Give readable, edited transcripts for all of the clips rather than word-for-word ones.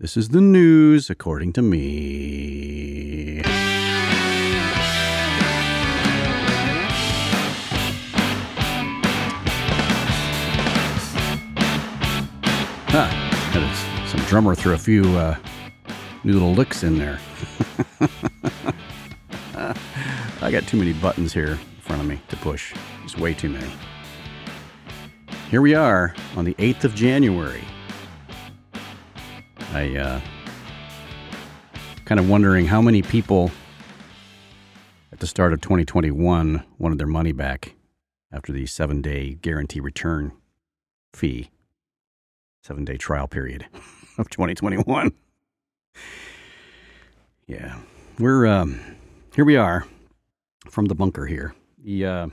This is the news according to me. Some drummer threw a few new little licks in there. I got too many buttons here in front of me to push. Just way too many. Here we are on the 8th of January. I kind of wondering how many people at the start of 2021 wanted their money back after the 7-day guarantee return fee, 7-day trial period of 2021. Yeah, we're here we are from the bunker here. The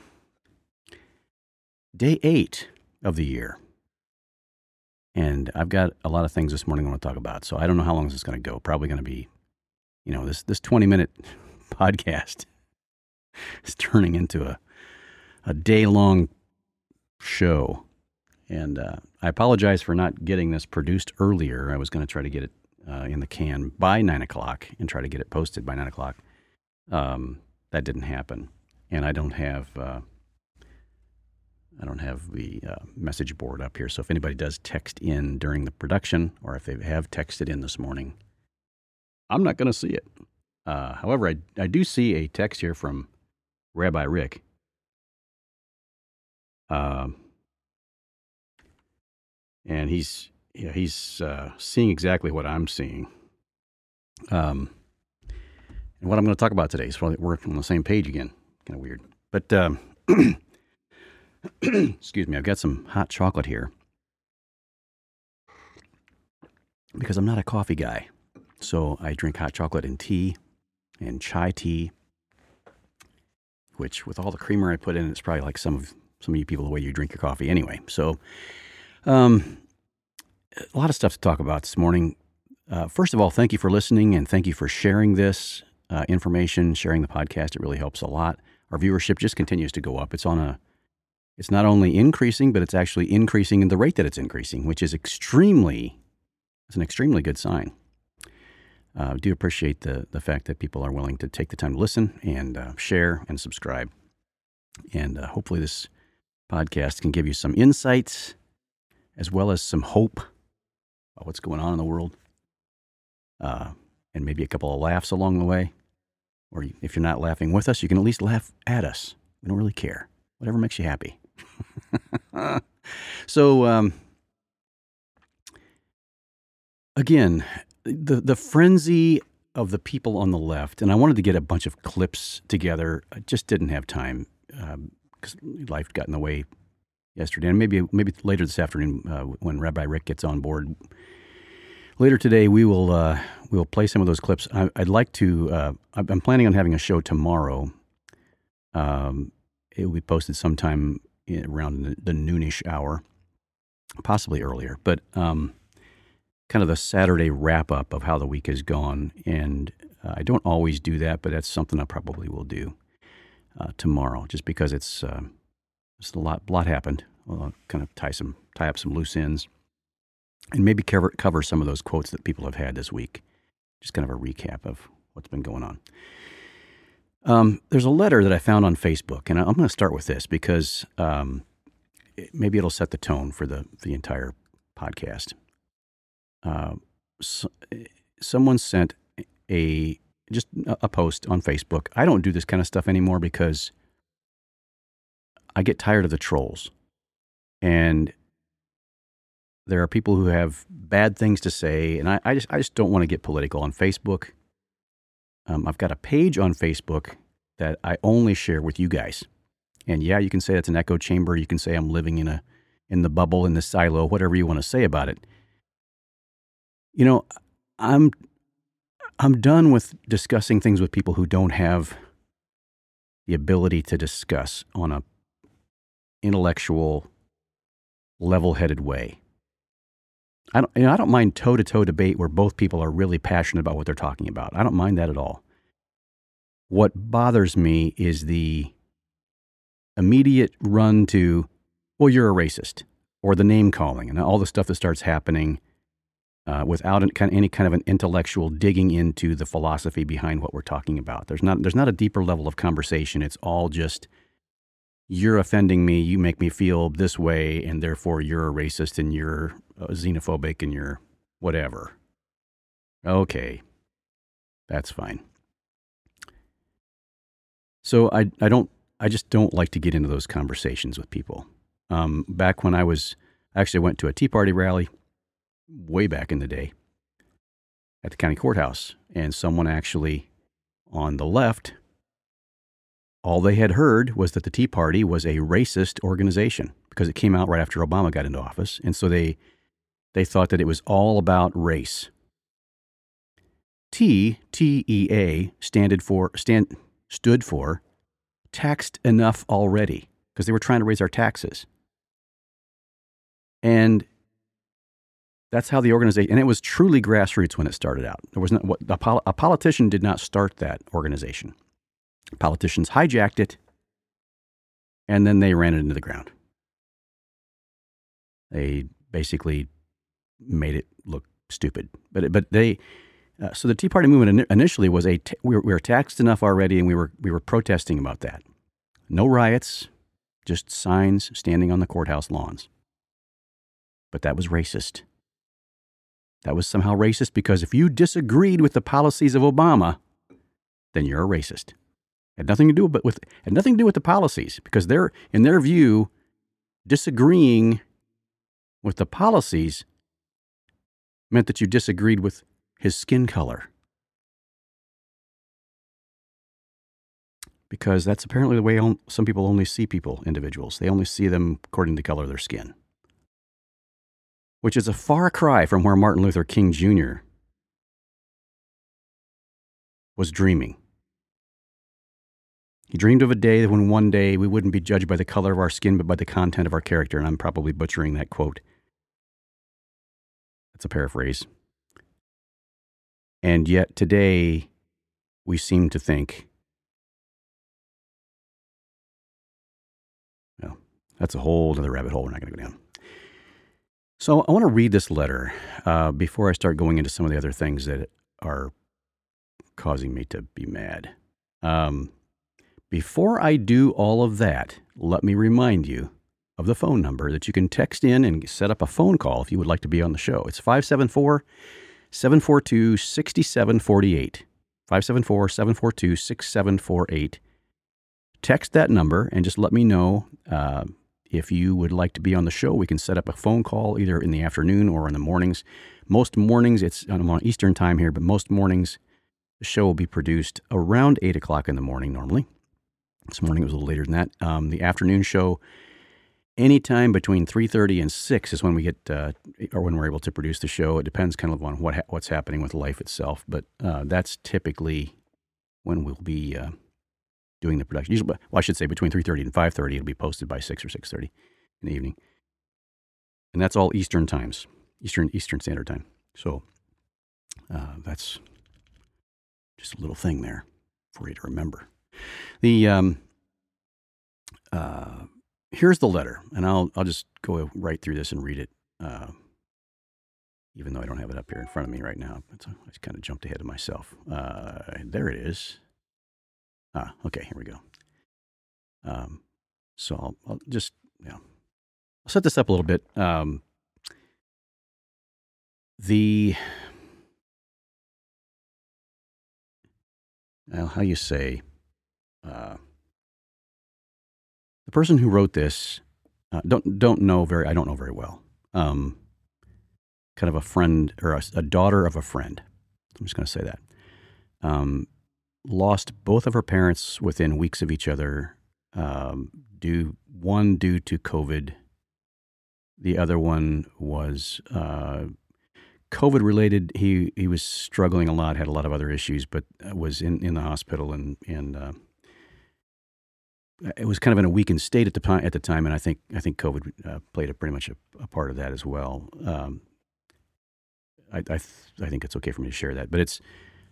day 8 of the year. And I've got a lot of things this morning I want to talk about. So I don't know how long this is going to go. Probably going to be, this 20-minute podcast is turning into a day-long show. And I apologize for not getting this produced earlier. I was going to try to get it in the can by 9 o'clock and try to get it posted by 9 o'clock. That didn't happen. And I don't have the message board up here. So if anybody does text in during the production, or if they have texted in this morning, I'm not going to see it. However, I do see a text here from Rabbi Rick. And he's seeing exactly what I'm seeing. And what I'm going to talk about today is probably we're on the same page again. Kind of weird. But excuse me, I've got some hot chocolate here because I'm not a coffee guy. So I drink hot chocolate in tea and chai tea, which with all the creamer I put in, it's probably like some of you people the way you drink your coffee anyway. So a lot of stuff to talk about this morning. First of all, thank you for listening and thank you for sharing this information, sharing the podcast. It really helps a lot. Our viewership just continues to go up. It's not only increasing, but it's actually increasing in the rate that it's increasing, which is an extremely good sign. I do appreciate the fact that people are willing to take the time to listen and share and subscribe. And hopefully this podcast can give you some insights as well as some hope about what's going on in the world. And maybe a couple of laughs along the way. Or if you're not laughing with us, you can at least laugh at us. We don't really care. Whatever makes you happy. So, again, the frenzy of the people on the left, and I wanted to get a bunch of clips together. I just didn't have time because life got in the way yesterday, and maybe later this afternoon when Rabbi Rick gets on board. Later today, we'll play some of those clips. I'd like to. I'm planning on having a show tomorrow. It will be posted sometime around the noonish hour, possibly earlier. But kind of the Saturday wrap up of how the week has gone, and I don't always do that, but that's something I probably will do tomorrow, just because it's a lot happened. I'll kind of tie up some loose ends. And maybe cover some of those quotes that people have had this week. Just kind of a recap of what's been going on. There's a letter that I found on Facebook, and I'm going to start with this because maybe it'll set the tone for the entire podcast. Someone sent a post on Facebook. I don't do this kind of stuff anymore because I get tired of the trolls. And there are people who have bad things to say, and I just don't want to get political on Facebook. I've got a page on Facebook that I only share with you guys. And yeah, you can say that's an echo chamber. You can say I'm living in the bubble, in the silo, whatever you want to say about it. I'm done with discussing things with people who don't have the ability to discuss on a intellectual, level-headed way. I don't mind toe-to-toe debate where both people are really passionate about what they're talking about. I don't mind that at all. What bothers me is the immediate run to, well, you're a racist, or the name calling, and all the stuff that starts happening without any kind of an intellectual digging into the philosophy behind what we're talking about. There's not a deeper level of conversation. It's all just, you're offending me, you make me feel this way, and therefore you're a racist and you're xenophobic and you're whatever. Okay, that's fine. So I just don't like to get into those conversations with people. Back when I actually went to a Tea Party rally way back in the day at the county courthouse, and someone actually on the left, all they had heard was that the Tea Party was a racist organization because it came out right after Obama got into office. And so they thought that it was all about race. TEA stood for taxed enough already, because they were trying to raise our taxes. And that's how the organization, and it was truly grassroots when it started out. There was a politician did not start that organization. Politicians hijacked it, and then they ran it into the ground. They basically made it look stupid. So the Tea Party movement initially was we were taxed enough already, and we were protesting about that. No riots, just signs standing on the courthouse lawns. But that was racist. That was somehow racist because if you disagreed with the policies of Obama, then you're a racist. Had nothing to do with the policies, because in their view, disagreeing with the policies meant that you disagreed with his skin color. Because that's apparently the way some people only see individuals. They only see them according to the color of their skin. Which is a far cry from where Martin Luther King Jr. was dreaming. He dreamed of a day when one day we wouldn't be judged by the color of our skin, but by the content of our character. And I'm probably butchering that quote. That's a paraphrase. And yet today, we seem to think, well, that's a whole other rabbit hole we're not going to go down. So I want to read this letter before I start going into some of the other things that are causing me to be mad. Before I do all of that, let me remind you of the phone number that you can text in and set up a phone call if you would like to be on the show. It's 574-742-6748. 574-742-6748. Text that number and just let me know if you would like to be on the show. We can set up a phone call either in the afternoon or in the mornings. Most mornings, I'm on Eastern time here, but most mornings the show will be produced around 8 o'clock in the morning normally. This morning it was a little later than that. The afternoon show, anytime between 3:30 and 6 is when we get, or when we're able to produce the show. It depends kind of on what's happening with life itself, but that's typically when we'll be doing the production. Usually, well, I should say between 3:30 and 5:30, it'll be posted by 6 or 6:30 in the evening. And that's all Eastern times, Eastern Standard Time. So that's just a little thing there for you to remember. Here's the letter, and I'll just go right through this and read it, even though I don't have it up here in front of me right now. I just kind of jumped ahead of myself. There it is. Okay, here we go. So I'll just, I'll set this up a little bit. How you say, the person who wrote this, I don't know very well. Kind of a friend or a daughter of a friend. I'm just going to say that. Lost both of her parents within weeks of each other. Due to COVID. The other one was COVID related. He was struggling a lot, had a lot of other issues, but was in the hospital and it was kind of in a weakened state at the time, and I think COVID played pretty much a part of that as well. I think it's okay for me to share that, but it's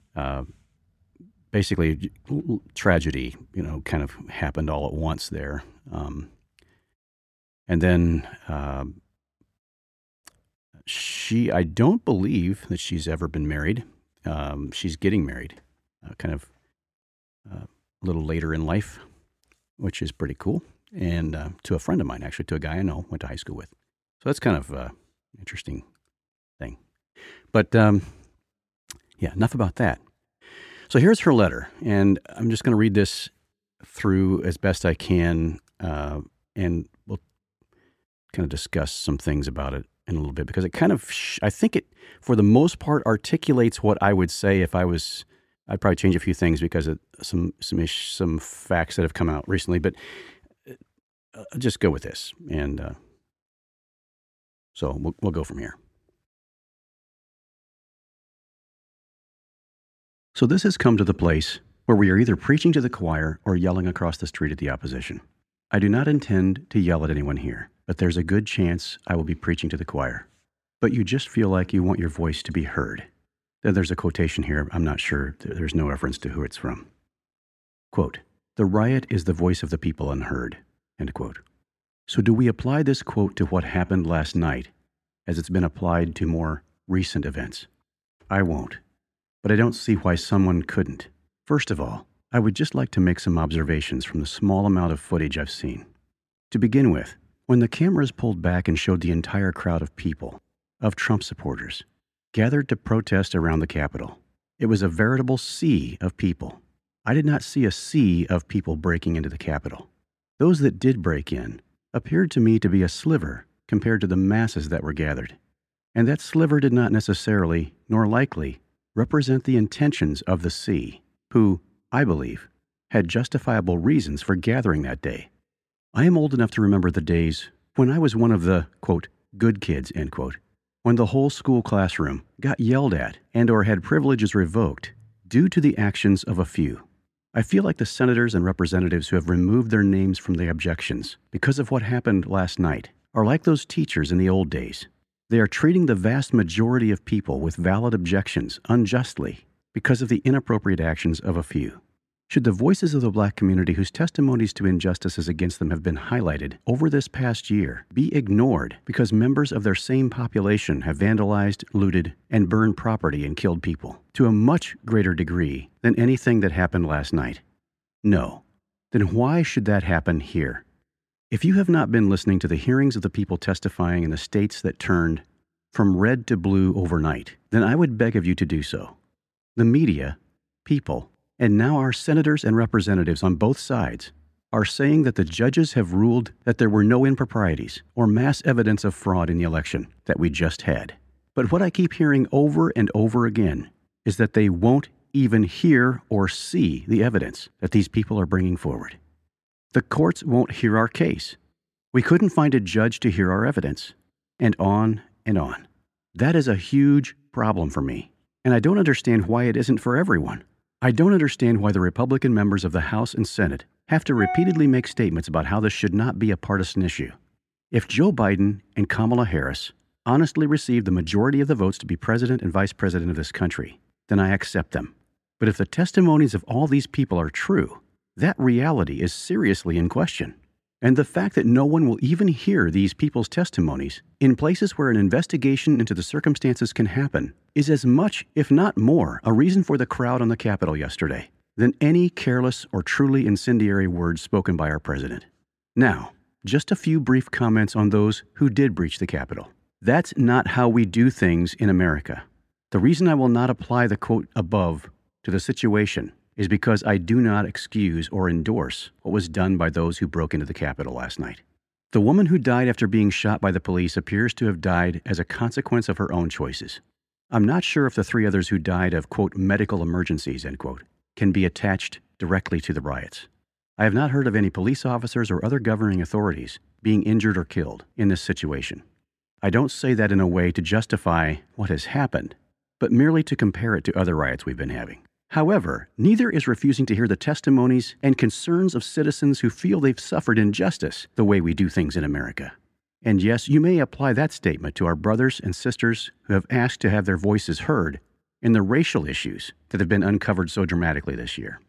basically tragedy, kind of happened all at once there, and then I don't believe that she's ever been married. She's getting married, kind of a little later in life, which is pretty cool. And to a friend of mine, actually, to a guy I know, went to high school with. So that's kind of interesting thing. But yeah, enough about that. So here's her letter, and I'm just going to read this through as best I can, and we'll kind of discuss some things about it in a little bit, because it kind of, I think it, for the most part, articulates what I would say if I was, I'd probably change a few things because of some facts that have come out recently, but I'll just go with this, and so we'll go from here. So this has come to the place where we are either preaching to the choir or yelling across the street at the opposition. I do not intend to yell at anyone here, but there's a good chance I will be preaching to the choir. But you just feel like you want your voice to be heard. Then there's a quotation here. I'm not sure. There's no reference to who it's from. Quote, "The riot is the voice of the people unheard." End quote. So do we apply this quote to what happened last night as it's been applied to more recent events? I won't. But I don't see why someone couldn't. First of all, I would just like to make some observations from the small amount of footage I've seen. To begin with, when the cameras pulled back and showed the entire crowd of people, of Trump supporters, gathered to protest around the Capitol, it was a veritable sea of people. I did not see a sea of people breaking into the Capitol. Those that did break in appeared to me to be a sliver compared to the masses that were gathered. And that sliver did not necessarily, nor likely, represent the intentions of the sea, who, I believe, had justifiable reasons for gathering that day. I am old enough to remember the days when I was one of the, quote, good kids, end quote, when the whole school classroom got yelled at and or had privileges revoked due to the actions of a few. I feel like the senators and representatives who have removed their names from the objections because of what happened last night are like those teachers in the old days. They are treating the vast majority of people with valid objections unjustly because of the inappropriate actions of a few. Should the voices of the Black community whose testimonies to injustices against them have been highlighted over this past year be ignored because members of their same population have vandalized, looted, and burned property and killed people to a much greater degree than anything that happened last night? No. Then why should that happen here? If you have not been listening to the hearings of the people testifying in the states that turned from red to blue overnight, then I would beg of you to do so. The media, people, and now our senators and representatives on both sides are saying that the judges have ruled that there were no improprieties or mass evidence of fraud in the election that we just had. But what I keep hearing over and over again is that they won't even hear or see the evidence that these people are bringing forward. The courts won't hear our case. We couldn't find a judge to hear our evidence. And on and on. That is a huge problem for me. And I don't understand why it isn't for everyone. I don't understand why the Republican members of the House and Senate have to repeatedly make statements about how this should not be a partisan issue. If Joe Biden and Kamala Harris honestly receive the majority of the votes to be president and vice president of this country, then I accept them. But if the testimonies of all these people are true, that reality is seriously in question. And the fact that no one will even hear these people's testimonies in places where an investigation into the circumstances can happen is as much, if not more, a reason for the crowd on the Capitol yesterday than any careless or truly incendiary words spoken by our president. Now, just a few brief comments on those who did breach the Capitol. That's not how we do things in America. The reason I will not apply the quote above to the situation is because I do not excuse or endorse what was done by those who broke into the Capitol last night. The woman who died after being shot by the police appears to have died as a consequence of her own choices. I'm not sure if the three others who died of, quote, medical emergencies, end quote, can be attached directly to the riots. I have not heard of any police officers or other governing authorities being injured or killed in this situation. I don't say that in a way to justify what has happened, but merely to compare it to other riots we've been having. However, neither is refusing to hear the testimonies and concerns of citizens who feel they've suffered injustice the way we do things in America. And yes, you may apply that statement to our brothers and sisters who have asked to have their voices heard in the racial issues that have been uncovered so dramatically this year.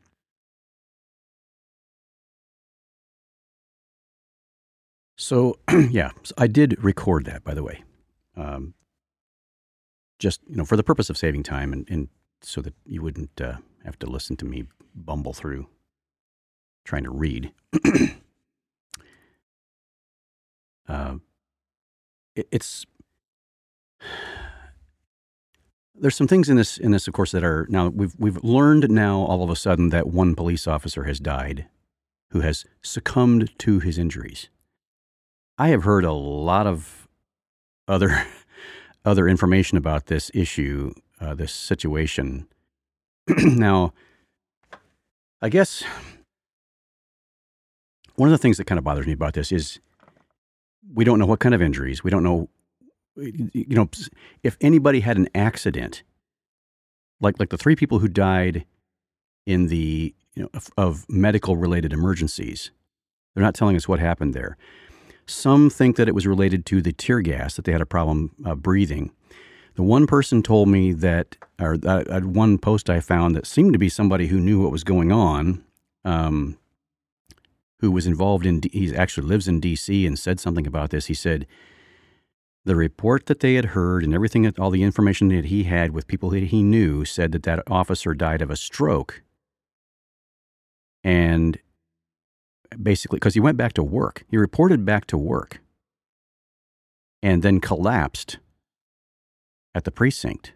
So, yeah, I did record that, by the way. just, for the purpose of saving time and so that you wouldn't have to listen to me bumble through trying to read. It's there's some things in this, of course, that are now we've learned now all of a sudden that one police officer has died who has succumbed to his injuries. I have heard a lot of other information about this issue, this situation. Now, I guess one of the things that kind of bothers me about this is we don't know what kind of injuries. We don't know, if anybody had an accident, like the 3 people who died in the, of medical related emergencies. They're not telling us what happened there. Some think that it was related to the tear gas, that they had a problem breathing. The one person told me that, or one post I found that seemed to be somebody who knew what was going on, who was involved in, he actually lives in D.C. and said something about this. He said the report that they had heard and everything, all the information that he had with people that he knew said that officer died of a stroke. And basically, because he went back to work, he reported back to work and then collapsed at the precinct.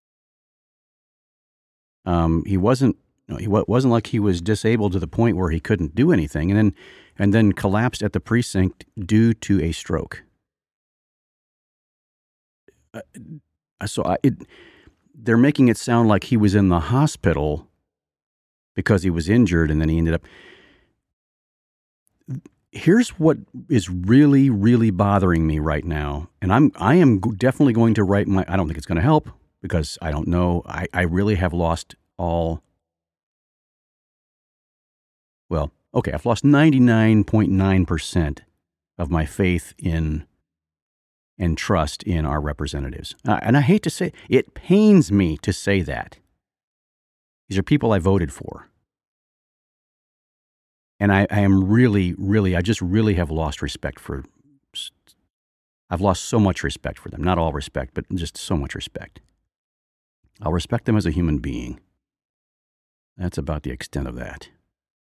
He wasn't like he was disabled to the point where he couldn't do anything, and then collapsed at the precinct due to a stroke. They're making it sound like he was in the hospital because he was injured, and then he ended up. Here's what is really, really bothering me right now, and I am definitely going to write I don't think it's going to help because I don't know. I really have lost all. Well, okay, I've lost 99.9% of my faith in and trust in our representatives. And I hate to say, it pains me to say that. These are people I voted for. And I am really, really, I just really have lost respect for, I've lost so much respect for them. Not all respect, but just so much respect. I'll respect them as a human being. That's about the extent of that.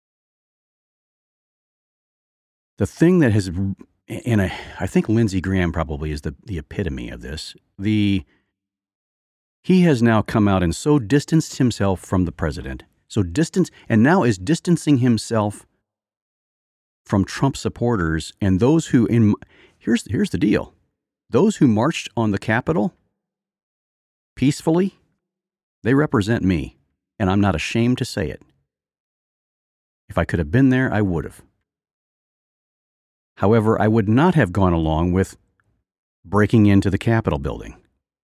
The thing that has, and I think Lindsey Graham probably is the epitome of this. He has now come out and so distanced himself from the president, and now is distancing himself from Trump supporters and those who here's the deal. Those who marched on the Capitol peacefully, they represent me, and I'm not ashamed to say it. If I could have been there, I would have. However, I would not have gone along with breaking into the Capitol building.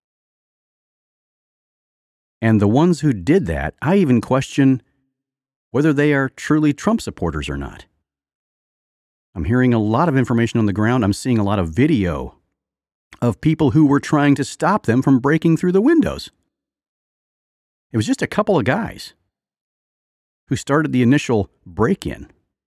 And the ones who did that, I even question whether they are truly Trump supporters or not. I'm hearing a lot of information on the ground. I'm seeing a lot of video of people who were trying to stop them from breaking through the windows. It was just a couple of guys who started the initial break-in.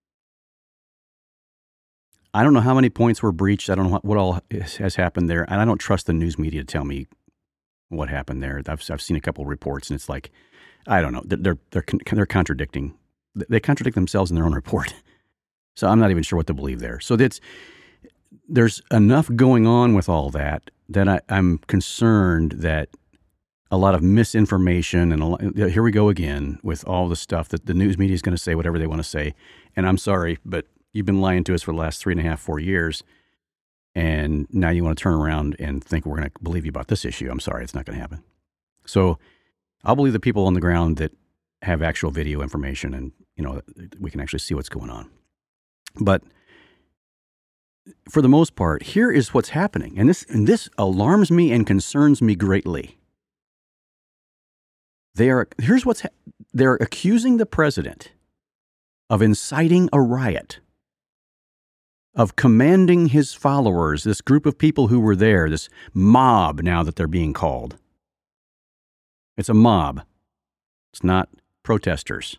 I don't know how many points were breached. I don't know what all has happened there. And I don't trust the news media to tell me what happened there. I've seen a couple of reports, and it's like, I don't know. They're contradicting. They contradict themselves in their own report. So I'm not even sure what to believe there. So there's enough going on with all that I'm concerned that a lot of misinformation and here we go again with all the stuff that the news media is going to say whatever they want to say. And I'm sorry, but you've been lying to us for the last 3.5, 4 years. And now you want to turn around and think we're going to believe you about this issue. I'm sorry, it's not going to happen. So I'll believe the people on the ground that have actual video information and, we can actually see what's going on. But for the most part, here is what's happening. And this alarms me and concerns me greatly. They're accusing the president of inciting a riot, of commanding his followers, this group of people who were there, this mob now that they're being called. It's a mob. It's not protesters.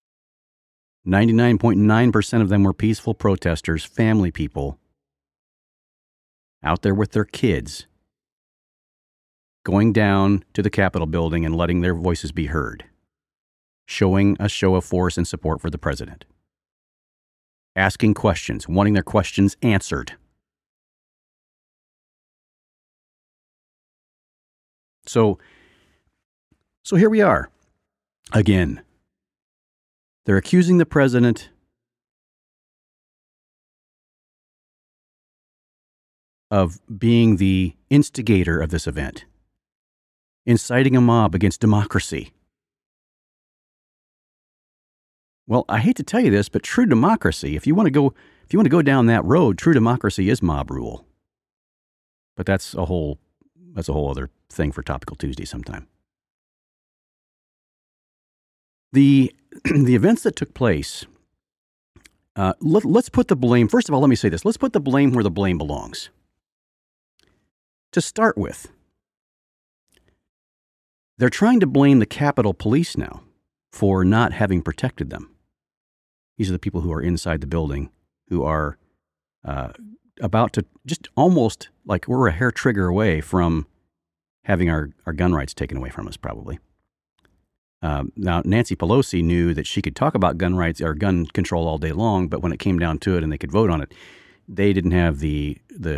99.9% of them were peaceful protesters, family people, out there with their kids. going down to the Capitol building and letting their voices be heard, showing a show of force and support for the president, asking questions, wanting their questions answered. So here we are. Again, they're accusing the president of being the instigator of this event, inciting a mob against democracy. Well, I hate to tell you this, but true democracy, if you want to go down that road, true democracy is mob rule. But that's a whole other thing for Topical Tuesday sometime. The events that took place, let's put the blame, first of all, let me say this. Let's put the blame where the blame belongs. To start with, they're trying to blame the Capitol Police now for not having protected them. These are the people who are inside the building who are about to just almost like we're a hair trigger away from having our gun rights taken away from us, probably. Now, Nancy Pelosi knew that she could talk about gun rights or gun control all day long, but when it came down to it and they could vote on it, they didn't have the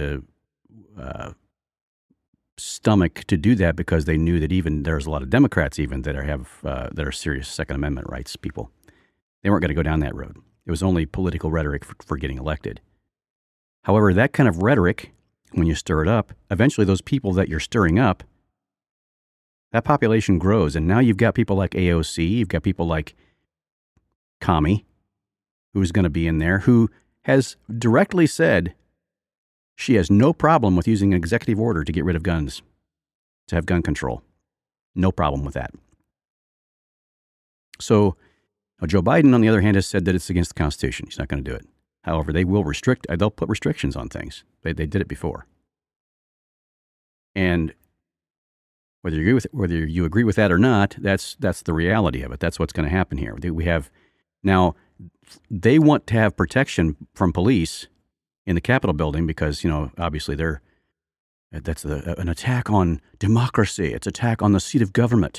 stomach to do that because they knew that even there's a lot of Democrats even that are serious Second Amendment rights people. They weren't going to go down that road. It was only political rhetoric for getting elected. However, that kind of rhetoric, when you stir it up, eventually those people that you're stirring up, that population grows. And now you've got people like AOC, you've got people like Kami, who's going to be in there, who has directly said she has no problem with using an executive order to get rid of guns, to have gun control. No problem with that. So Joe Biden, on the other hand, has said that it's against the Constitution. He's not going to do it. However, they'll put restrictions on things. They did it before. And whether you agree with that or not, that's the reality of it. That's what's going to happen here. They want to have protection from police in the Capitol building because, obviously that's an attack on democracy. It's an attack on the seat of government.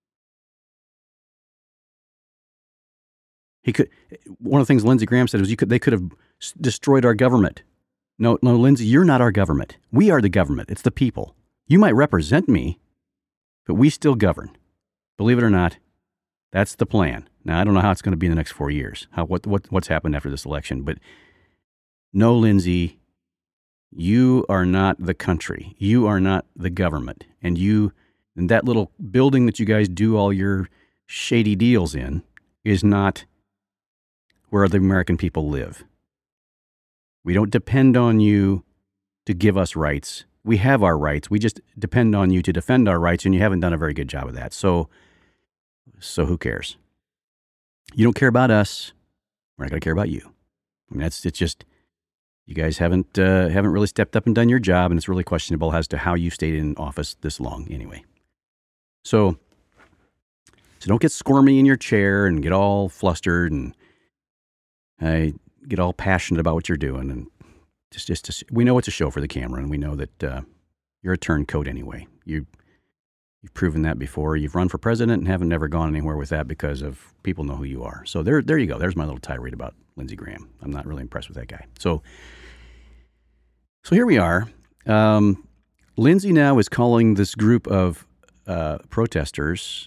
One of the things Lindsey Graham said was they could have destroyed our government. No, Lindsey, you're not our government. We are the government. It's the people. You might represent me, but we still govern. Believe it or not, that's the plan. Now, I don't know how it's going to be in the next 4 years, what's happened after this election, but no, Lindsey, you are not the country. You are not the government. And that little building that you guys do all your shady deals in is not where the American people live. We don't depend on you to give us rights. We have our rights. We just depend on you to defend our rights, and you haven't done a very good job of that. So who cares? You don't care about us. We're not going to care about you. I mean, it's just you guys haven't really stepped up and done your job, and it's really questionable as to how you stayed in office this long anyway. So don't get squirmy in your chair and get all flustered and get all passionate about what you're doing. And we know it's a show for the camera, and we know that you're a turncoat anyway. You've proven that before. You've run for president and haven't never gone anywhere with that because of people know who you are. So there you go. There's my little tirade about Lindsey Graham. I'm not really impressed with that guy. So here we are. Lindsey now is calling this group of protesters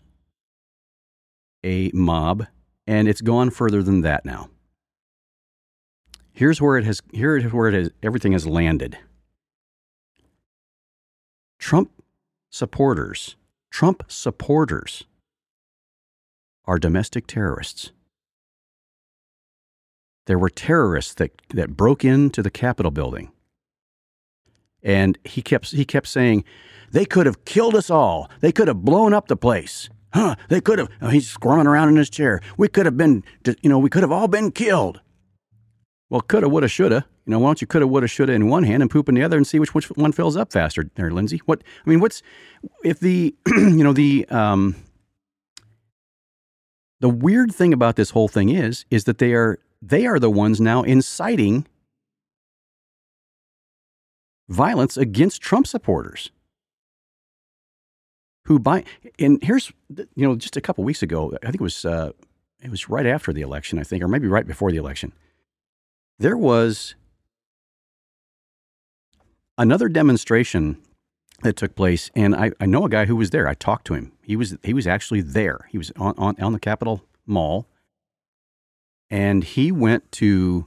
a mob, and it's gone further than that now. Here's where everything has landed. Trump supporters are domestic terrorists. There were terrorists that broke into the Capitol building. And he kept saying, they could have killed us all. They could have blown up the place. They could have, he's squirming around in his chair. We could have all been killed. Well, coulda, woulda, shoulda. Why don't you coulda, woulda, shoulda in one hand and poop in the other and see which one fills up faster there, Lindsey? The weird thing about this whole thing is that they are the ones now inciting violence against Trump supporters. who buy. And here's, just a couple weeks ago, I think it was right after the election, I think, or maybe right before the election. There was another demonstration that took place, and I know a guy who was there. I talked to him. He was actually there. He was on the Capitol Mall, and he went to.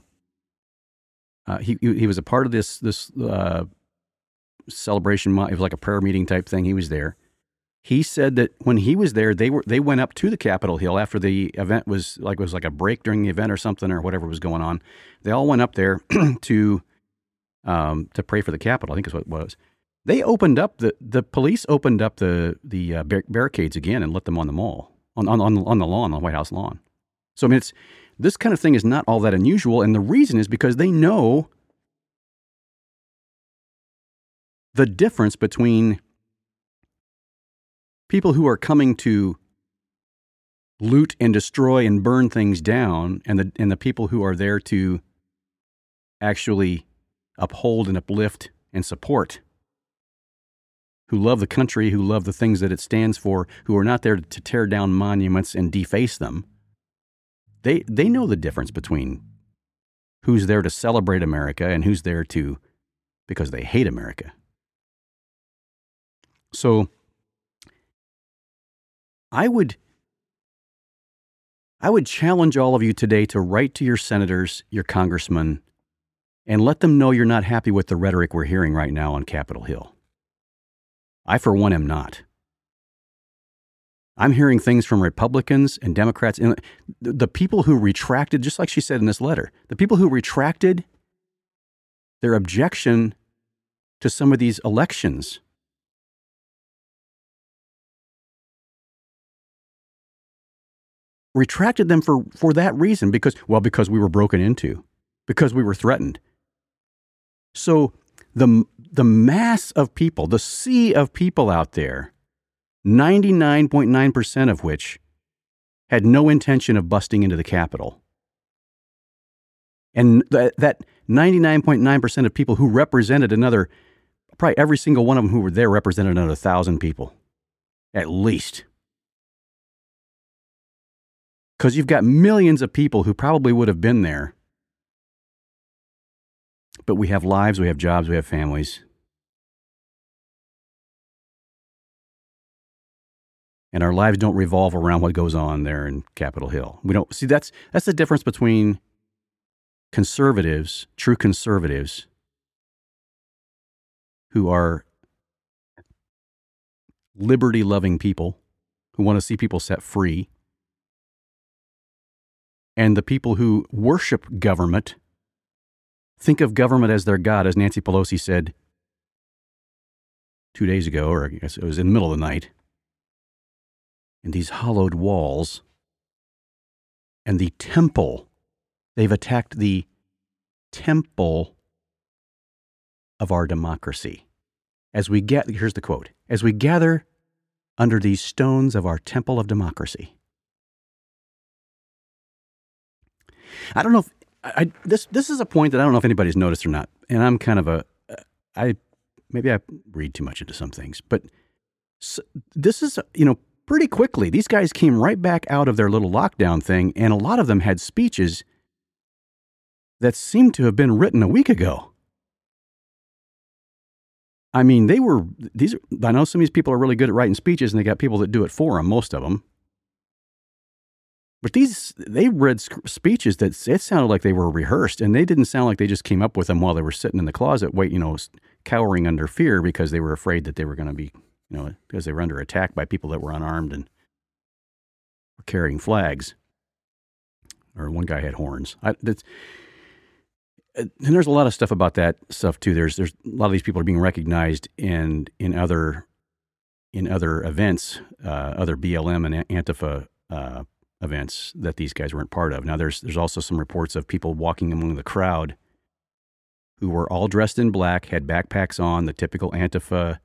He was a part of this celebration. It was like a prayer meeting type thing. He was there. He said that when he was there, they went up to the Capitol Hill after the event was like a break during the event or something or whatever was going on. They all went up there to pray for the Capitol. I think is what it was. They opened up the police opened up the barricades again and let them on the mall on the lawn, on the White House lawn. So I mean, this kind of thing is not all that unusual, and the reason is because they know the difference between people who are coming to loot and destroy and burn things down, and the people who are there to actually uphold and uplift and support, who love the country, who love the things that it stands for, who are not there to tear down monuments and deface them. They know the difference between who's there to celebrate America and who's there because they hate America. So I would challenge all of you today to write to your senators, your congressmen, and let them know you're not happy with the rhetoric we're hearing right now on Capitol Hill. I, for one, am not. I'm hearing things from Republicans and Democrats, and the people who retracted, just like she said in this letter, the people who retracted their objection to some of these elections. Retracted them for that reason, because we were broken into, because we were threatened. So the mass of people, the sea of people out there, 99.9% of which had no intention of busting into the Capitol. And that 99.9% of people who represented probably every single one of them who were there represented another 1,000 people, at least. Because you've got millions of people who probably would have been there. But we have lives, we have jobs, we have families. And our lives don't revolve around what goes on there in Capitol Hill. We don't see that's the difference between conservatives, true conservatives, who are liberty-loving people who want to see people set free, and the people who worship government, think of government as their God, as Nancy Pelosi said 2 days ago, or I guess it was in the middle of the night. And these hollowed walls and the temple, they've attacked the temple of our democracy. Here's the quote, as we gather under these stones of our temple of democracy. I don't know if this is a point that I don't know if anybody's noticed or not, and I'm kind of maybe I read too much into some things, but this is, pretty quickly, these guys came right back out of their little lockdown thing, and a lot of them had speeches that seemed to have been written a week ago. I mean, I know some of these people are really good at writing speeches, and they got people that do it for them, most of them. But they read speeches that it sounded like they were rehearsed, and they didn't sound like they just came up with them while they were sitting in the closet, cowering under fear because they were afraid that they were going to be, because they were under attack by people that were unarmed and were carrying flags. Or one guy had horns. And there's a lot of stuff about that stuff too. There's a lot of these people are being recognized in other events, other BLM and Antifa events that these guys weren't part of. Now there's also some reports of people walking among the crowd who were all dressed in black, had backpacks on, the typical Antifa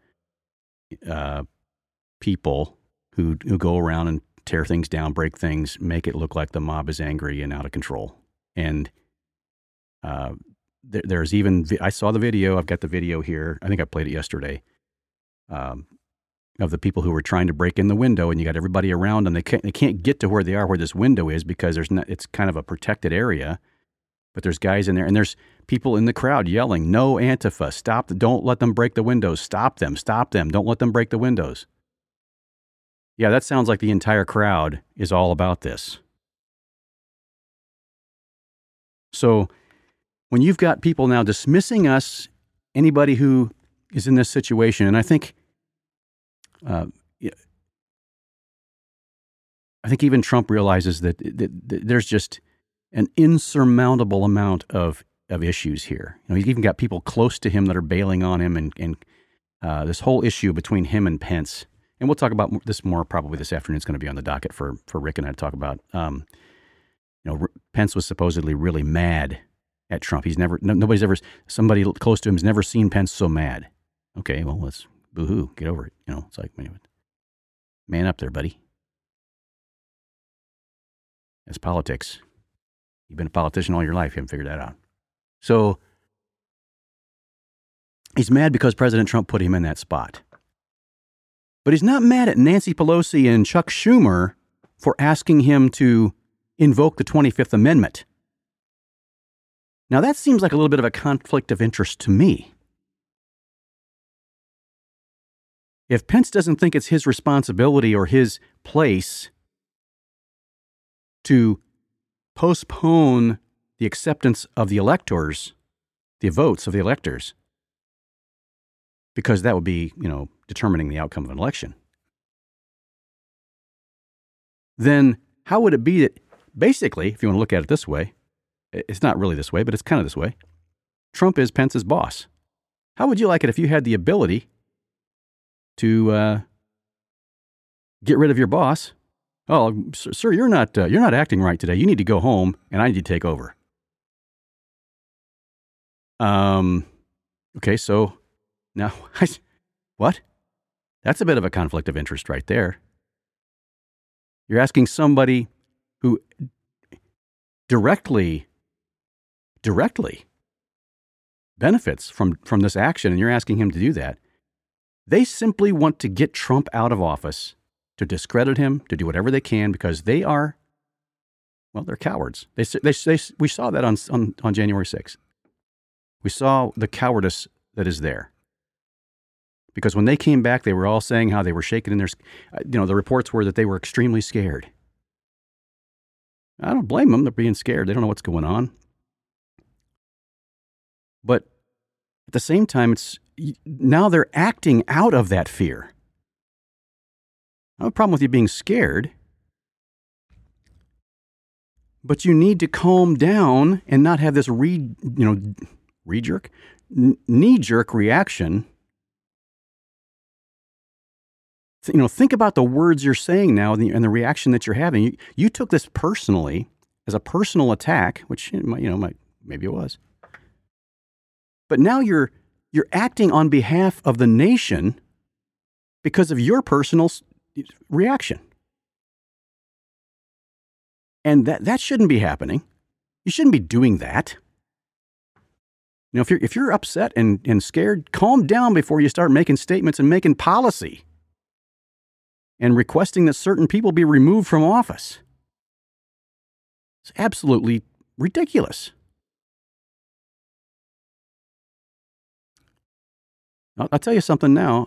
people who go around and tear things down, break things, make it look like the mob is angry and out of control. And there's even, I saw the video, I've got the video here, I think I played it yesterday. of the people who were trying to break in the window, and you got everybody around them. They can't get to where they are, where this window is, because it's kind of a protected area. But there's guys in there, and there's people in the crowd yelling, "No Antifa! Stop! Don't let them break the windows! Stop them! Stop them! Don't let them break the windows!" Yeah, that sounds like the entire crowd is all about this. So when you've got people now dismissing us, anybody who is in this situation, and I think even Trump realizes that there's just an insurmountable amount of issues here. He's even got people close to him that are bailing on him, and this whole issue between him and Pence. And we'll talk about this more probably this afternoon. It's going to be on the docket for Rick and I to talk about. Pence was supposedly really mad at Trump. Somebody close to him has never seen Pence so mad. Okay, well, let's boo-hoo, get over it. It's like, man up there, buddy. That's politics. You've been a politician all your life. You haven't figured that out. So he's mad because President Trump put him in that spot. But he's not mad at Nancy Pelosi and Chuck Schumer for asking him to invoke the 25th Amendment. Now, that seems like a little bit of a conflict of interest to me. If Pence doesn't think it's his responsibility or his place to postpone the acceptance of the electors, the votes of the electors, because that would be, determining the outcome of an election, then how would it be that basically, if you want to look at it this way, it's not really this way, but it's kind of this way, Trump is Pence's boss. How would you like it if you had the ability to get rid of your boss? "Oh, sir, you're not acting right today. You need to go home, and I need to take over." Okay, so now, what? That's a bit of a conflict of interest right there. You're asking somebody who directly benefits from this action, and you're asking him to do that. They simply want to get Trump out of office, to discredit him, to do whatever they can, because they are, they're cowards. We saw that on January 6th. We saw the cowardice that is there. Because when they came back, they were all saying how they were shaking in their, the reports were that they were extremely scared. I don't blame them. They're being scared. They don't know what's going on. But at the same time, now they're acting out of that fear. I have a problem with you being scared, but you need to calm down and not have this knee-jerk reaction. Think about the words you're saying now and the reaction that you're having. You took this personally as a personal attack, which maybe it was. But now you're acting on behalf of the nation because of your personal reaction. And that shouldn't be happening. You shouldn't be doing that. If you're upset and scared, calm down before you start making statements and making policy and requesting that certain people be removed from office. It's absolutely ridiculous. I'll tell you something now.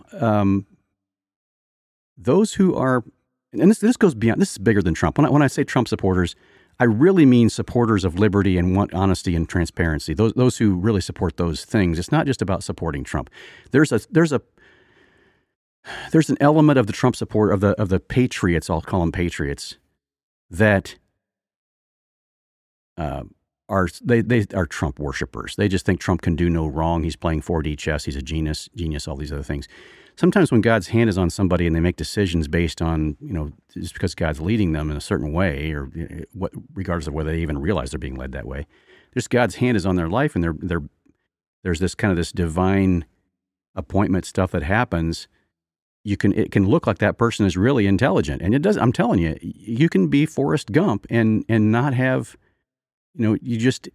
Those who are, and this goes beyond, this is bigger than Trump. When I say Trump supporters, I really mean supporters of liberty and want honesty and transparency. Those who really support those things. It's not just about supporting Trump. There's an element of the Trump support of the patriots. I'll call them patriots that they are Trump worshipers. They just think Trump can do no wrong. He's playing 4D chess. He's a genius, all these other things. Sometimes when God's hand is on somebody and they make decisions based on, just because God's leading them in a certain way, or regardless of whether they even realize they're being led that way, just God's hand is on their life, and there's this kind of this divine appointment stuff that happens. It can look like that person is really intelligent, and it does. I'm telling you, you can be Forrest Gump and not have, you just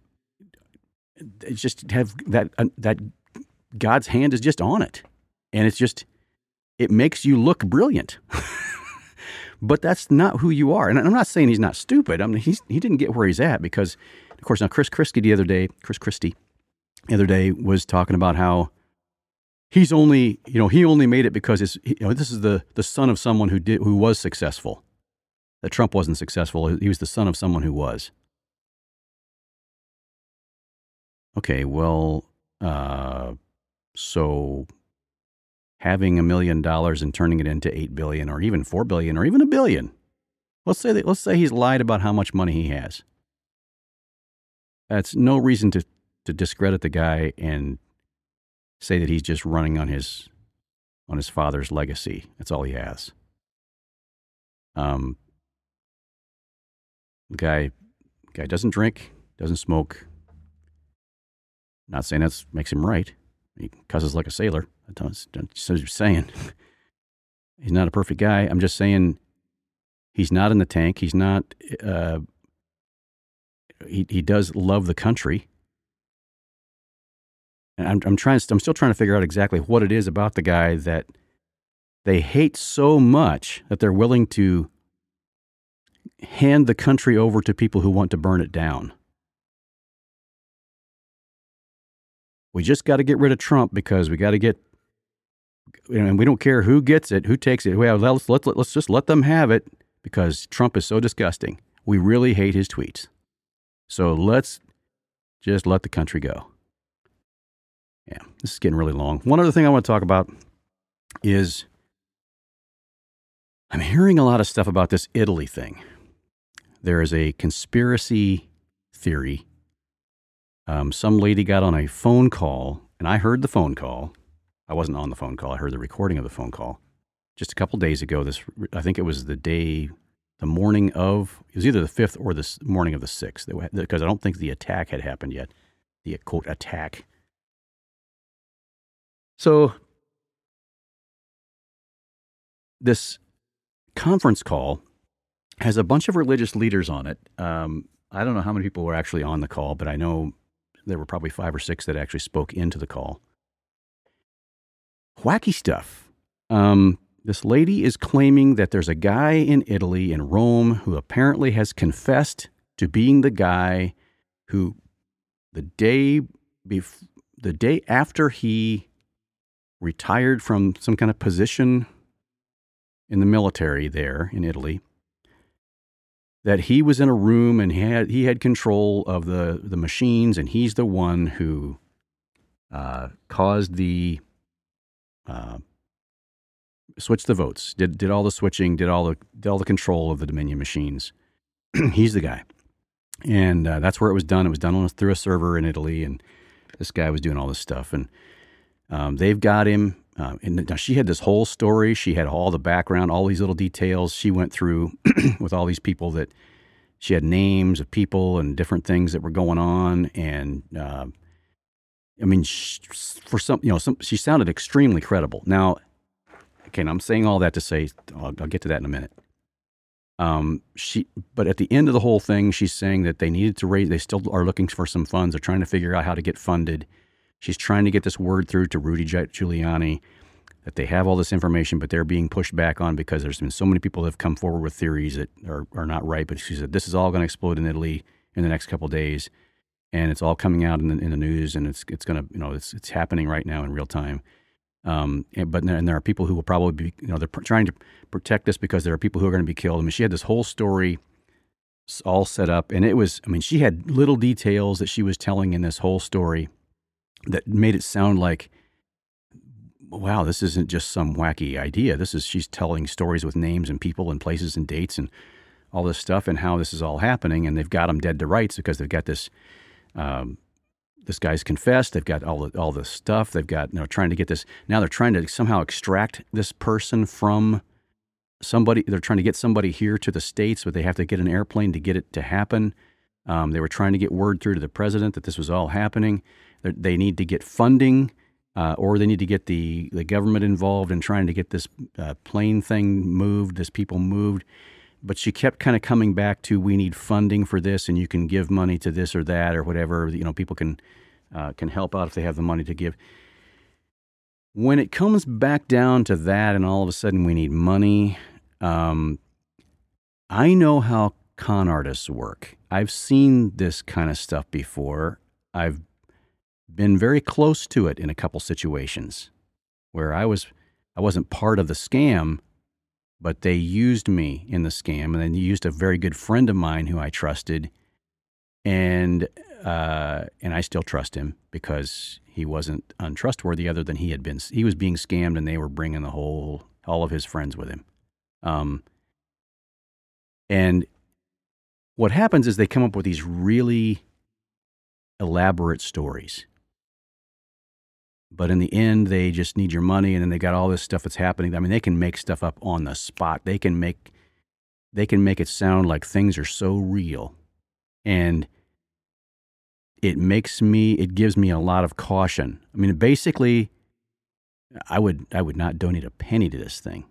have that God's hand is just on it, and it's just it makes you look brilliant. But that's not who you are. And I'm not saying he's not stupid. I mean, he didn't get where he's at because, of course, now Chris Christie the other day was talking about how he only made it because this is the son of someone who was successful. That Trump wasn't successful. He was the son of someone who was. Okay, well, so having $1 million and turning it into $8 billion or even $4 billion or even $1 billion. Let's say he's lied about how much money he has. That's no reason to discredit the guy and say that he's just running on his father's legacy. That's all he has. The guy doesn't drink, doesn't smoke. Not saying that makes him right. He cusses like a sailor. That's what you're saying. He's not a perfect guy. I'm just saying he's not in the tank. He's not. He does love the country. And I'm still trying to figure out exactly what it is about the guy that they hate so much that they're willing to hand the country over to people who want to burn it down. We just got to get rid of Trump because we got to get, and we don't care who gets it, who takes it. Well, let's just let them have it because Trump is so disgusting. We really hate his tweets. So let's just let the country go. Yeah, this is getting really long. One other thing I want to talk about is I'm hearing a lot of stuff about this Italy thing. There is a conspiracy theory. Some lady got on a phone call, and I heard the phone call. I wasn't on the phone call. I heard the recording of the phone call just a couple days ago. I think it was the morning of, it was either the 5th or the morning of the 6th, because I don't think the attack had happened yet, the quote attack. So this conference call has a bunch of religious leaders on it. I don't know how many people were actually on the call, but I know there were probably 5 or 6 that actually spoke into the call. Wacky stuff. This lady is claiming that there's a guy in Italy, in Rome, who apparently has confessed to being the guy who the day after he retired from some kind of position in the military there in Italy, that he was in a room and he had control of the machines, and he's the one who caused the switched the votes, did all the switching, did all the control of the Dominion machines. He's the guy, and that's where it was done. It was done through a server in Italy, and this guy was doing all this stuff, and they've got him. And now she had this whole story. She had all the background, all these little details she went through with all these people that she had names of people and different things that were going on. And I mean, she sounded extremely credible. Now, okay, I'm saying all that to say, I'll get to that in a minute. But at the end of the whole thing, she's saying that they still are looking for some funds. They're trying to figure out how to get funded. She's trying to get this word through to Rudy Giuliani that they have all this information, but they're being pushed back on because there's been so many people that have come forward with theories that are not right. But she said this is all going to explode in Italy in the next couple of days, and it's all coming out in the news, and it's going to it's happening right now in real time. And there are people who will probably be they're trying to protect us because there are people who are going to be killed. I mean, she had this whole story all set up, and she had little details that she was telling in this whole story that made it sound like, wow, this isn't just some wacky idea. She's telling stories with names and people and places and dates and all this stuff and how this is all happening. And they've got him dead to rights because they've got this, this guy's confessed. They've got all the stuff. They've got, trying to get this. Now they're trying to somehow extract this person from somebody. They're trying to get somebody here to the States, but they have to get an airplane to get it to happen. They were trying to get word through to the president that this was all happening. They need to get funding, or they need to get the government involved in trying to get this plane thing moved, this people moved. But she kept kind of coming back to, we need funding for this, and you can give money to this or that or whatever. People can help out if they have the money to give. when it comes back down to that and all of a sudden we need money, I know how con artists work. I've seen this kind of stuff before. I've been very close to it in a couple situations where I wasn't part of the scam, but they used me in the scam, and then used a very good friend of mine who I trusted, and I still trust him because he wasn't untrustworthy. Other than he was being scammed, and they were bringing all of his friends with him. And what happens is they come up with these really elaborate stories. But in the end, they just need your money, and then they got all this stuff that's happening. I mean, they can make stuff up on the spot. They can make it sound like things are so real. And it gives me a lot of caution. I mean, basically, I would not donate a penny to this thing.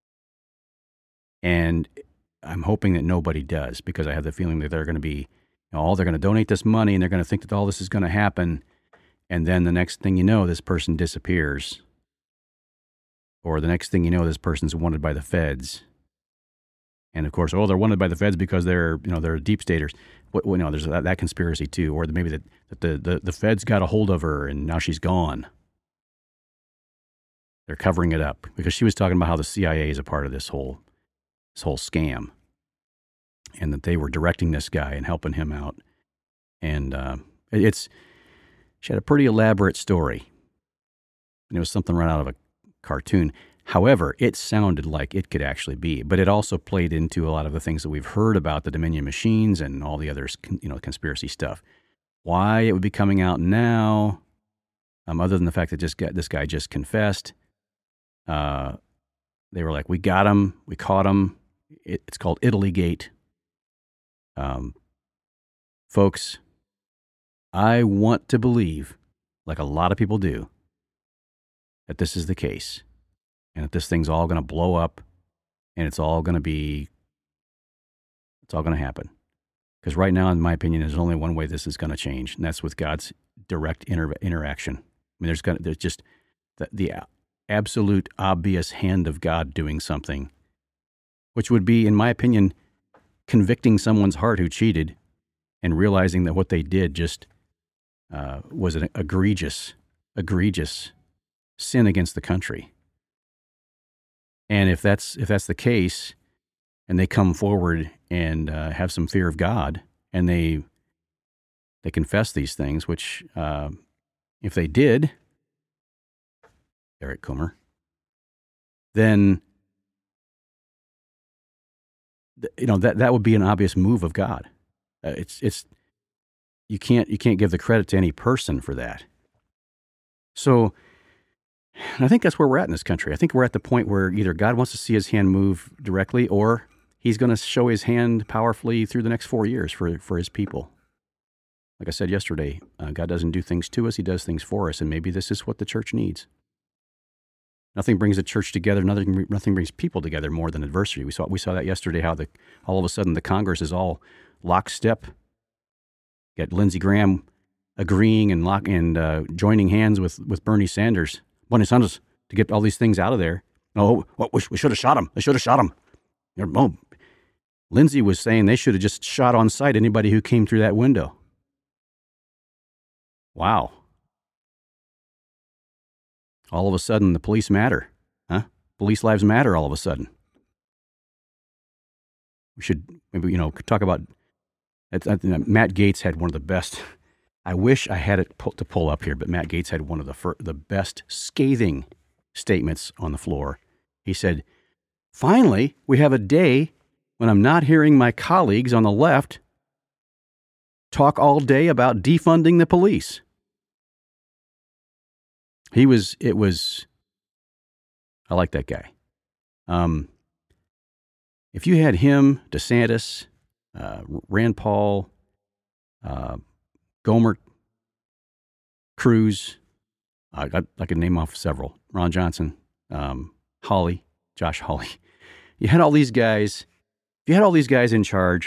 And I'm hoping that nobody does, because I have the feeling that they're going to be, they're going to donate this money, and they're going to think that all this is going to happen. And then the next thing you know, this person disappears. Or the next thing you know, this person's wanted by the feds. And of course, they're wanted by the feds because they're deep staters. There's that conspiracy too. Or maybe that the feds got a hold of her and now she's gone. They're covering it up because she was talking about how the CIA is a part of this whole scam, and that they were directing this guy and helping him out. And she had a pretty elaborate story. And it was something right out of a cartoon. However, it sounded like it could actually be. But it also played into a lot of the things that we've heard about the Dominion machines and all the other, conspiracy stuff. Why it would be coming out now, other than the fact that this guy just confessed, they were like, we got him, we caught him. It's called Italygate. Folks, I want to believe, like a lot of people do, that this is the case, and that this thing's all going to blow up, and it's all going to happen. Because right now, in my opinion, there's only one way this is going to change, and that's with God's direct interaction. I mean, there's just the absolute obvious hand of God doing something, which would be, in my opinion, convicting someone's heart who cheated and realizing that what they did just was an egregious sin against the country. And if that's the case, and they come forward and have some fear of God, and they confess these things, which if they did, Eric Comer, then that would be an obvious move of God. You can't give the credit to any person for that. So I think that's where we're at in this country. I think we're at the point where either God wants to see his hand move directly, or he's going to show his hand powerfully through the next 4 years for his people. Like I said yesterday, God doesn't do things to us, he does things for us, and maybe this is what the church needs. Nothing brings the church together, nothing brings people together more than adversity. We saw that yesterday, how all of a sudden the Congress is all lockstep. Got Lindsey Graham agreeing and joining hands with Bernie Sanders to get all these things out of there. Oh, we should have shot him. They should have shot him. Oh, Lindsey was saying they should have just shot on sight anybody who came through that window. Wow. All of a sudden, the police matter, huh? Police lives matter all of a sudden. We should maybe, talk about, Matt Gaetz had one of the best, I wish I had it to pull up here, but Matt Gaetz had one of the best scathing statements on the floor. He said, finally, we have a day when I'm not hearing my colleagues on the left talk all day about defunding the police. I like that guy. If you had him, DeSantis, Rand Paul, Gohmert, Cruz, I could name off several, Ron Johnson, Josh Hawley. You had all these guys. If you had all these guys in charge,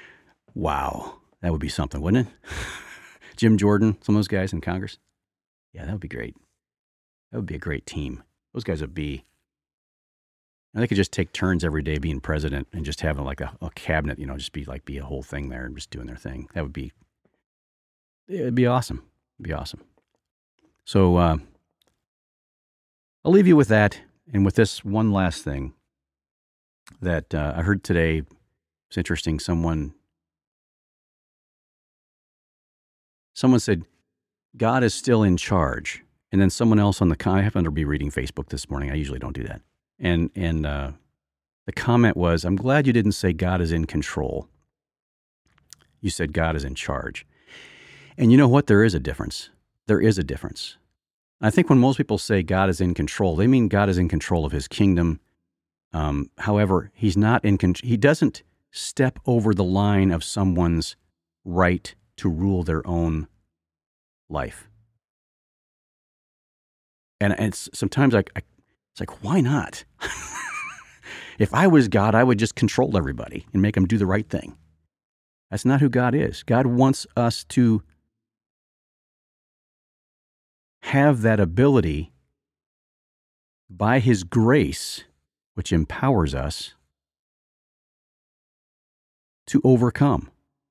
wow, that would be something, wouldn't it? Jim Jordan, some of those guys in Congress. Yeah, that would be great. That would be a great team. Those guys would be, and they could just take turns every day being president and just having like a cabinet, just be a whole thing there and just doing their thing. It'd be awesome. It'd be awesome. So I'll leave you with that, and with this one last thing that I heard today. It's interesting. Someone said, God is still in charge. And then someone else I happened to be reading Facebook this morning. I usually don't do that. And the comment was, I'm glad you didn't say God is in control. You said God is in charge. And you know what? There is a difference. There is a difference. I think when most people say God is in control, they mean God is in control of his kingdom. However, he's not in control. He doesn't step over the line of someone's right to rule their own life. And it's sometimes it's like, why not? If I was God, I would just control everybody and make them do the right thing. That's not who God is. God wants us to have that ability by his grace, which empowers us to overcome,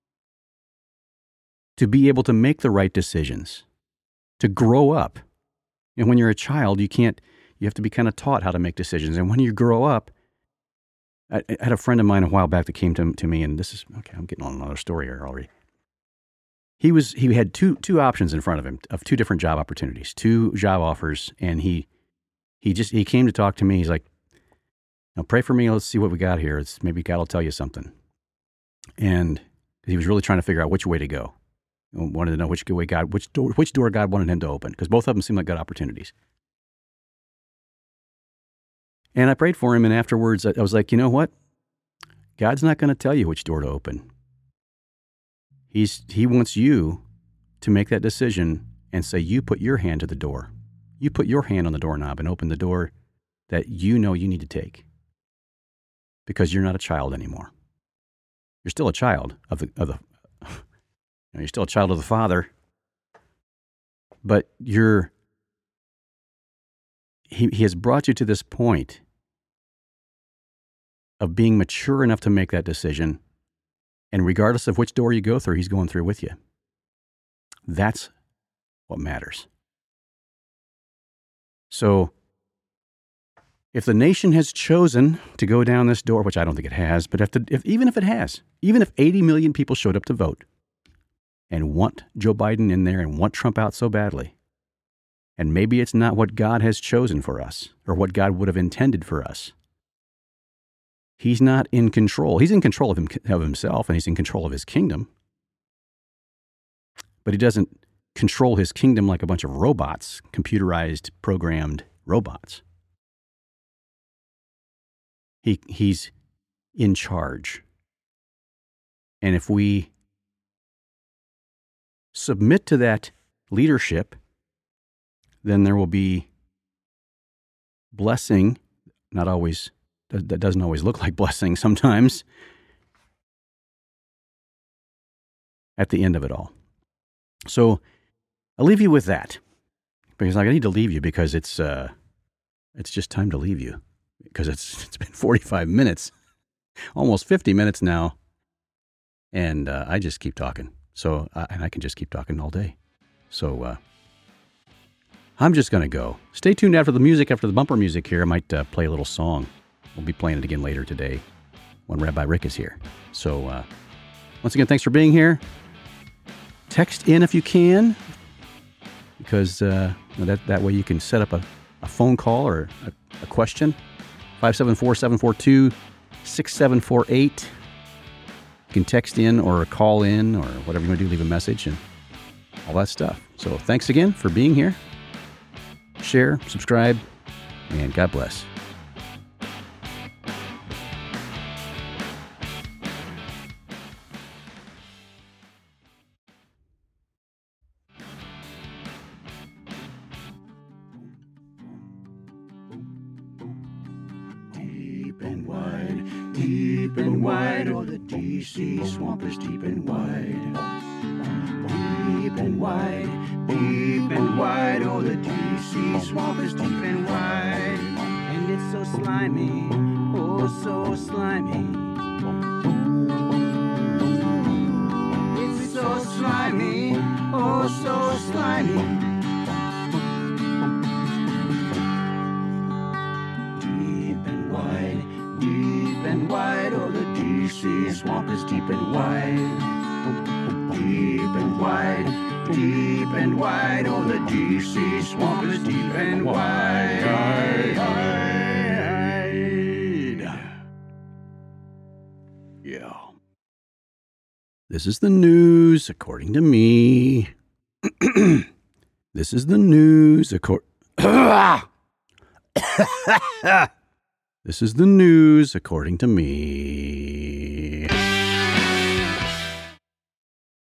to be able to make the right decisions, to grow up. And when you're a child, you have to be kind of taught how to make decisions. And when you grow up, I had a friend of mine a while back that came to me, and I'm getting on another story here already. He had two options in front of him of two different job opportunities, two job offers. And he came to talk to me. He's like, now pray for me. Let's see what we got here. Maybe God will tell you something. And he was really trying to figure out which way to go. He wanted to know which door God wanted him to open, because both of them seemed like good opportunities. And I prayed for him, and afterwards I was like, you know what? God's not going to tell you which door to open. He wants you to make that decision and say, you put your hand to the door. You put your hand on the doorknob and open the door that you know you need to take, because you're not a child anymore. You're still a child of the you're still a child of the Father, but he has brought you to this point of being mature enough to make that decision. And regardless of which door you go through, he's going through with you. That's what matters. So if the nation has chosen to go down this door, which I don't think it has, but even if it has, even if 80 million people showed up to vote and want Joe Biden in there and want Trump out so badly, and maybe it's not what God has chosen for us or what God would have intended for us, he's not in control. He's in control of himself, and he's in control of his kingdom. But he doesn't control his kingdom like a bunch of robots, computerized, programmed robots. He's in charge. And if we submit to that leadership, then there will be blessing, not always, that doesn't always look like blessing sometimes, at the end of it all. So I'll leave you with that, because I need to leave you because it's just time to leave you, because it's been 45 minutes, almost 50 minutes now, and I just keep talking. So and I can just keep talking all day. So I'm just going to go. Stay tuned after the bumper music here. I might play a little song. We'll be playing it again later today when Rabbi Rick is here. So once again, thanks for being here. Text in if you can, because that way you can set up a phone call or a question. 574-742-6748. You can text in or call in or whatever you want to do, leave a message and all that stuff. So thanks again for being here. Share, subscribe, and God bless. Deep and wide, oh, the DC swamp is deep and wide. Deep and wide, Deep and wide, oh, the DC swamp is deep and wide. And it's so slimy, oh, so slimy. It's so slimy, oh, so slimy. Deep and wide, oh, the DC swamp is deep and wide. Deep and wide, oh, the DC swamp is deep and wide. Yeah. This is the news, according to me. This is the news, This is the news, according to me.